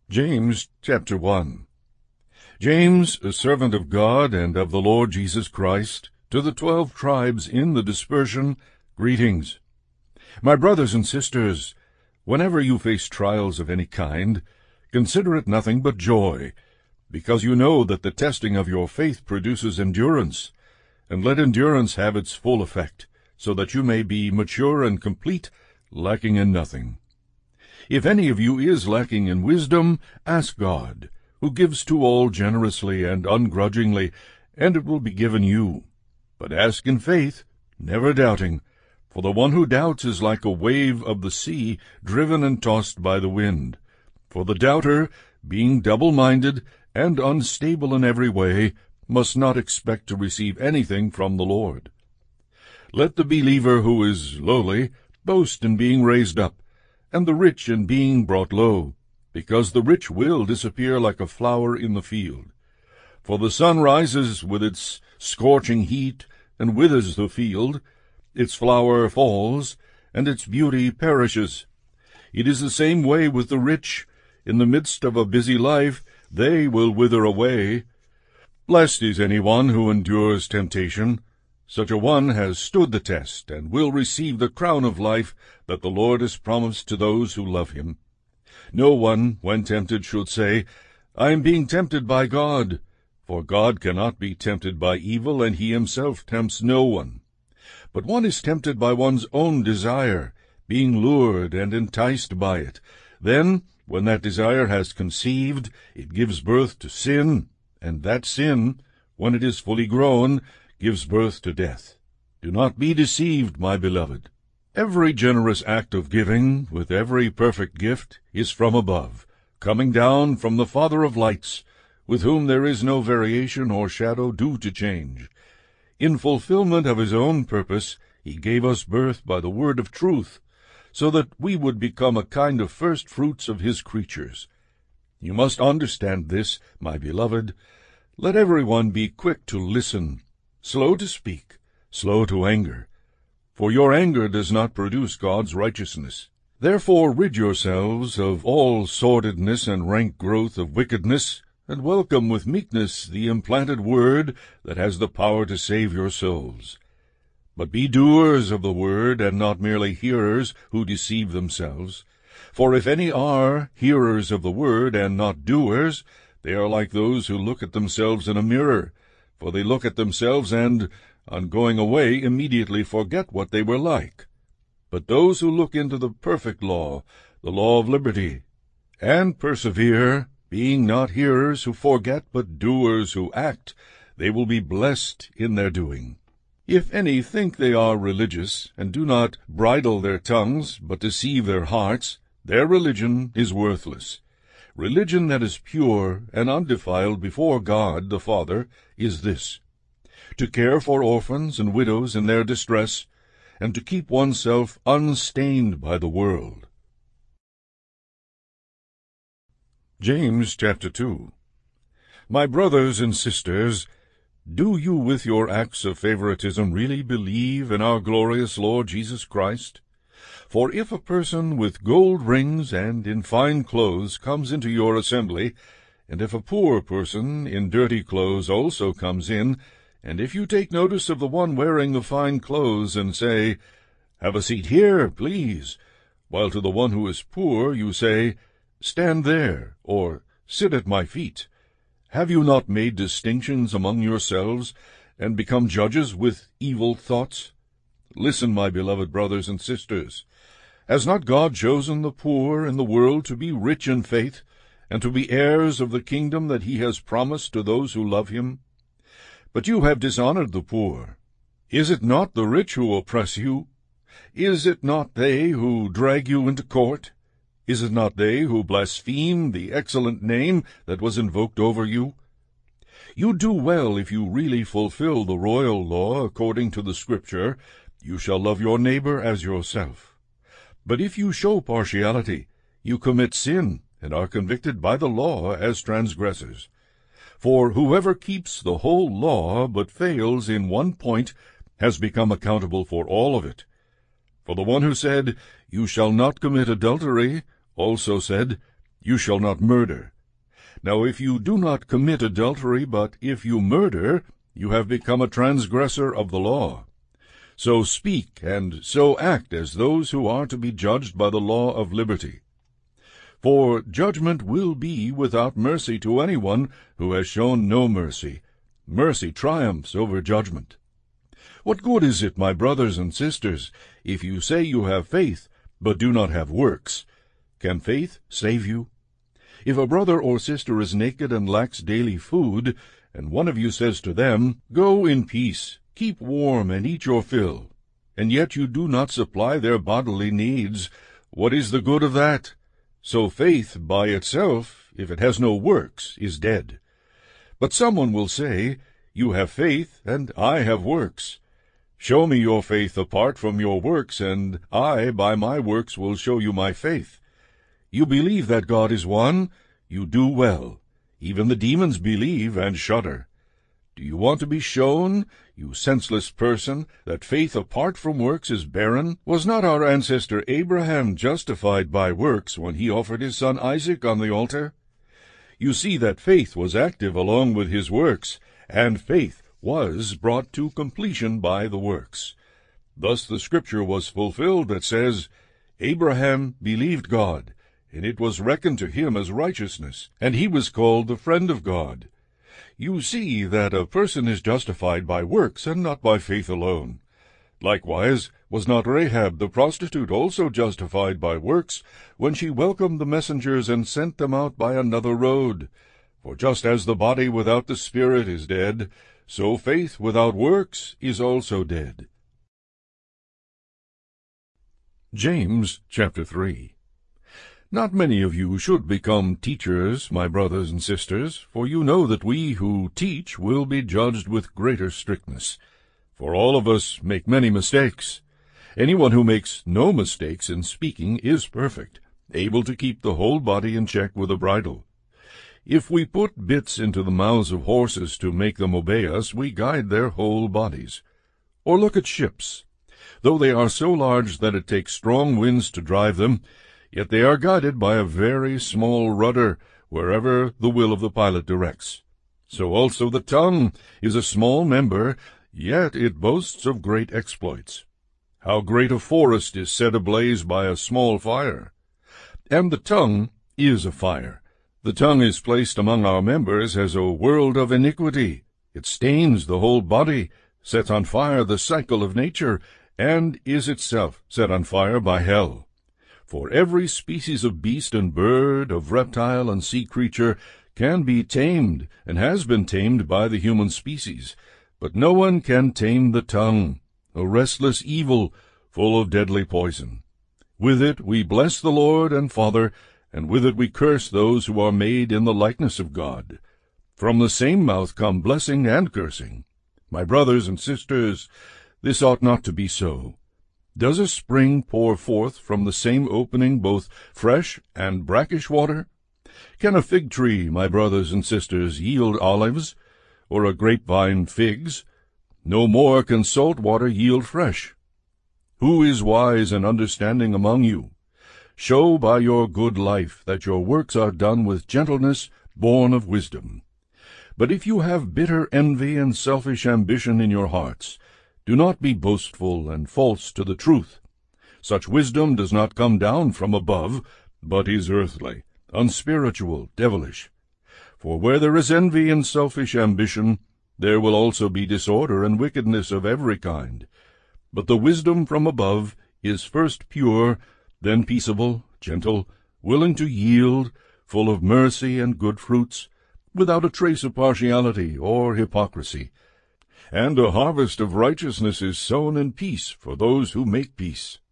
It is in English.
James chapter 1. James, a servant of God and of the Lord Jesus Christ, to the 12 tribes in the dispersion, greetings. My brothers and sisters, whenever you face trials of any kind, consider it nothing but joy, because you know that the testing of your faith produces endurance. And let endurance have its full effect, so that you may be mature and complete, lacking in nothing. If any of you is lacking in wisdom, ask God, who gives to all generously and ungrudgingly, and it will be given you. But ask in faith, never doubting, for the one who doubts is like a wave of the sea, driven and tossed by the wind. For the doubter, being double-minded and unstable in every way, must not expect to receive anything from the Lord. Let the believer who is lowly boast in being raised up, and the rich in being brought low, because the rich will disappear like a flower in the field. For the sun rises with its scorching heat, and withers the field. Its flower falls, and its beauty perishes. It is the same way with the rich. In the midst of a busy life, they will wither away. Blessed is anyone who endures temptation. Such a one has stood the test, and will receive the crown of life that the Lord has promised to those who love him. No one, when tempted, should say, I am being tempted by God. For God cannot be tempted by evil, and he himself tempts no one. But one is tempted by one's own desire, being lured and enticed by it. Then, when that desire has conceived, it gives birth to sin, and that sin, when it is fully grown, gives birth to death. Do not be deceived, my beloved. Every generous act of giving, with every perfect gift, is from above, coming down from the Father of lights, with whom there is no variation or shadow due to change. In fulfillment of his own purpose, he gave us birth by the word of truth, so that we would become a kind of first fruits of his creatures. You must understand this, my beloved. Let everyone be quick to listen, slow to speak, slow to anger. For your anger does not produce God's righteousness. Therefore rid yourselves of all sordidness and rank growth of wickedness, and welcome with meekness the implanted word that has the power to save your souls. But be doers of the word, and not merely hearers who deceive themselves. For if any are hearers of the word, and not doers, they are like those who look at themselves in a mirror. For they look at themselves and, on going away, immediately forget what they were like. But those who look into the perfect law, the law of liberty, and persevere, being not hearers who forget, but doers who act, they will be blessed in their doing. If any think they are religious, and do not bridle their tongues, but deceive their hearts, their religion is worthless. Religion that is pure and undefiled before God the Father is this: to care for orphans and widows in their distress, and to keep oneself unstained by the world. James chapter 2. My brothers and sisters, do you with your acts of favoritism really believe in our glorious Lord Jesus Christ? For if a person with gold rings and in fine clothes comes into your assembly, and if a poor person in dirty clothes also comes in, and if you take notice of the one wearing the fine clothes, and say, Have a seat here, please, while to the one who is poor you say, Stand there, or sit at my feet, have you not made distinctions among yourselves, and become judges with evil thoughts? Listen, my beloved brothers and sisters. Has not God chosen the poor in the world to be rich in faith, and to be heirs of the kingdom that he has promised to those who love him? But you have dishonored the poor. Is it not the rich who oppress you? Is it not they who drag you into court? Is it not they who blaspheme the excellent name that was invoked over you? You do well if you really fulfill the royal law according to the Scripture, You shall love your neighbor as yourself. But if you show partiality, you commit sin, and are convicted by the law as transgressors. For whoever keeps the whole law but fails in one point has become accountable for all of it. For the one who said, You shall not commit adultery, also said, You shall not murder. Now if you do not commit adultery, but if you murder, you have become a transgressor of the law. So speak and so act as those who are to be judged by the law of liberty. For judgment will be without mercy to anyone who has shown no mercy. Mercy triumphs over judgment. What good is it, my brothers and sisters, if you say you have faith, but do not have works? Can faith save you? If a brother or sister is naked and lacks daily food, and one of you says to them, "Go in peace, keep warm, and eat your fill," and yet you do not supply their bodily needs, what is the good of that? So faith by itself, if it has no works, is dead. But someone will say, "You have faith, and I have works." Show me your faith apart from your works, and I by my works will show you my faith. You believe that God is one? You do well. Even the demons believe and shudder. Do you want to be shown, you senseless person, that faith apart from works is barren? Was not our ancestor Abraham justified by works when he offered his son Isaac on the altar? You see that faith was active along with his works, and faith was brought to completion by the works. Thus the scripture was fulfilled that says, "Abraham believed God, and it was reckoned to him as righteousness, and he was called the friend of God." You see that a person is justified by works, and not by faith alone. Likewise, was not Rahab the prostitute also justified by works, when she welcomed the messengers and sent them out by another road? For just as the body without the spirit is dead, so faith without works is also dead. James chapter 3. Not many of you should become teachers, my brothers and sisters, for you know that we who teach will be judged with greater strictness. For all of us make many mistakes. Anyone who makes no mistakes in speaking is perfect, able to keep the whole body in check with a bridle. If we put bits into the mouths of horses to make them obey us, we guide their whole bodies. Or look at ships. Though they are so large that it takes strong winds to drive them, yet they are guided by a very small rudder, wherever the will of the pilot directs. So also the tongue is a small member, yet it boasts of great exploits. How great a forest is set ablaze by a small fire! And the tongue is a fire. The tongue is placed among our members as a world of iniquity. It stains the whole body, sets on fire the cycle of nature, and is itself set on fire by hell. For every species of beast and bird, of reptile and sea creature, can be tamed, and has been tamed by the human species. But no one can tame the tongue, a restless evil, full of deadly poison. With it we bless the Lord and Father, and with it we curse those who are made in the likeness of God. From the same mouth come blessing and cursing. My brothers and sisters, this ought not to be so. Does a spring pour forth from the same opening both fresh and brackish water? Can a fig tree, my brothers and sisters, yield olives, or a grapevine figs? No more can salt water yield fresh. Who is wise and understanding among you? Show by your good life that your works are done with gentleness, born of wisdom. But if you have bitter envy and selfish ambition in your hearts, do not be boastful and false to the truth. Such wisdom does not come down from above, but is earthly, unspiritual, devilish. For where there is envy and selfish ambition, there will also be disorder and wickedness of every kind. But the wisdom from above is first pure, then peaceable, gentle, willing to yield, full of mercy and good fruits, without a trace of partiality or hypocrisy. And a harvest of righteousness is sown in peace for those who make peace.